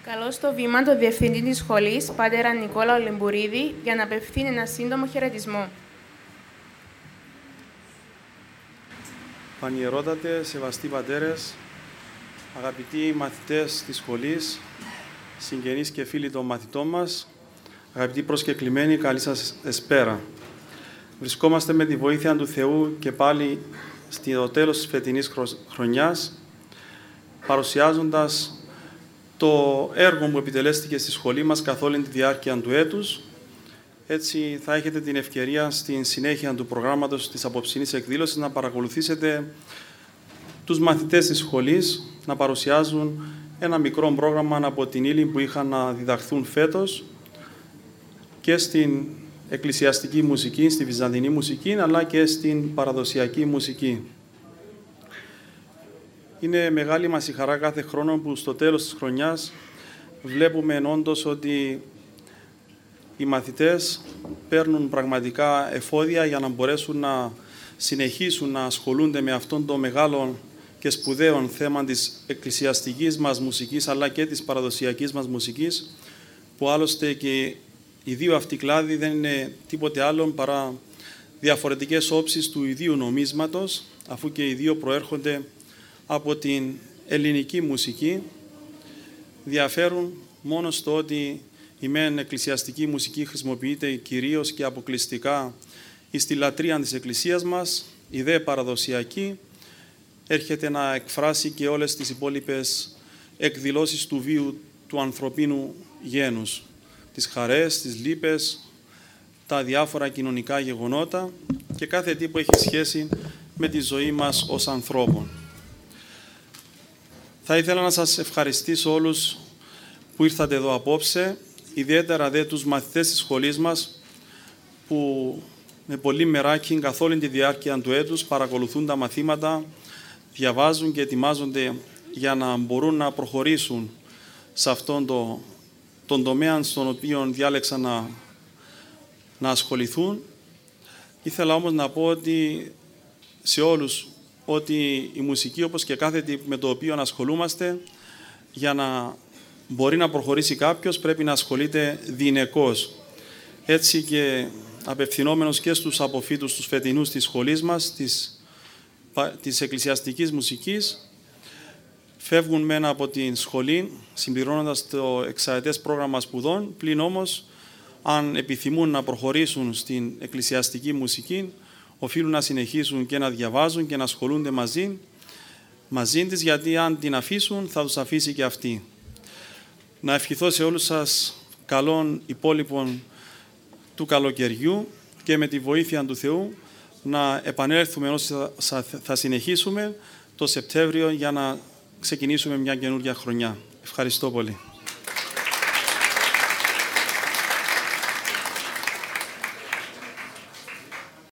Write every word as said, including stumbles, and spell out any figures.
Καλώ στο βήμα το Διευθυντή της Σχολής, Πατέρα Νικόλαο Λιμπουρίδη, για να απευθύνει ένα σύντομο χαιρετισμό. Πανιερότατε, σεβαστοί πατέρες, αγαπητοί μαθητές της σχολής, συγγενείς και φίλοι των μαθητών μας, αγαπητοί προσκεκλημένοι, καλή σας εσπέρα. Βρισκόμαστε με τη βοήθεια του Θεού και πάλι στο τέλος της φετινής χρονιάς, παρουσιάζοντας το έργο που επιτελέστηκε στη σχολή μας καθ' όλη τη διάρκεια του έτους. Έτσι θα έχετε την ευκαιρία στην συνέχεια του προγράμματος της απόψινής εκδήλωσης να παρακολουθήσετε τους μαθητές της σχολής να παρουσιάζουν ένα μικρό πρόγραμμα από την ύλη που είχαν να διδαχθούν φέτος και στην εκκλησιαστική μουσική, στη βυζαντινή μουσική, αλλά και στην παραδοσιακή μουσική. Είναι μεγάλη μας η χαρά κάθε χρόνο που στο τέλος της χρονιάς βλέπουμε όντως ότι οι μαθητές παίρνουν πραγματικά εφόδια για να μπορέσουν να συνεχίσουν να ασχολούνται με αυτόν το μεγάλο και σπουδαίο θέμα της εκκλησιαστικής μας μουσικής αλλά και της παραδοσιακής μας μουσικής, που άλλωστε και οι δύο αυτοί κλάδοι δεν είναι τίποτε άλλο παρά διαφορετικές όψεις του ιδίου νομίσματος, αφού και οι δύο προέρχονται από την ελληνική μουσική. Διαφέρουν μόνο στο ότι η μεν εκκλησιαστική μουσική χρησιμοποιείται κυρίως και αποκλειστικά στη λατρεία της Εκκλησίας μας, η δε παραδοσιακή έρχεται να εκφράσει και όλες τις υπόλοιπες εκδηλώσεις του βίου του ανθρωπίνου γένους, τις χαρές, τις λύπες, τα διάφορα κοινωνικά γεγονότα και κάθε τι που έχει σχέση με τη ζωή μας ως ανθρώπων. Θα ήθελα να σας ευχαριστήσω όλους που ήρθατε εδώ απόψε, ιδιαίτερα δε τους μαθητές της σχολής μας που με πολύ μεράκι καθ' όλη τη διάρκεια του έτους παρακολουθούν τα μαθήματα, διαβάζουν και ετοιμάζονται για να μπορούν να προχωρήσουν σε αυτόν το, τον τομέα στον οποίο διάλεξαν να, να ασχοληθούν. Ήθελα όμως να πω ότι σε όλους ότι η μουσική, όπως και κάθε τι με το οποίο ασχολούμαστε, για να μπορεί να προχωρήσει κάποιος πρέπει να ασχολείται διηνεκώς. Έτσι και απευθυνόμενος και στους αποφύτους τους φετινούς της σχολής μας, της, της εκκλησιαστικής μουσικής, φεύγουν μένα από την σχολή συμπληρώνοντας το εξαετές πρόγραμμα σπουδών, πλην όμως αν επιθυμούν να προχωρήσουν στην εκκλησιαστική μουσική, οφείλουν να συνεχίσουν και να διαβάζουν και να ασχολούνται μαζί, μαζί της, γιατί αν την αφήσουν θα τους αφήσει και αυτή. Να ευχηθώ σε όλους σας καλών υπόλοιπων του καλοκαιριού και με τη βοήθεια του Θεού να επανέλθουμε όσο θα συνεχίσουμε το Σεπτέμβριο για να ξεκινήσουμε μια καινούργια χρονιά. Ευχαριστώ πολύ.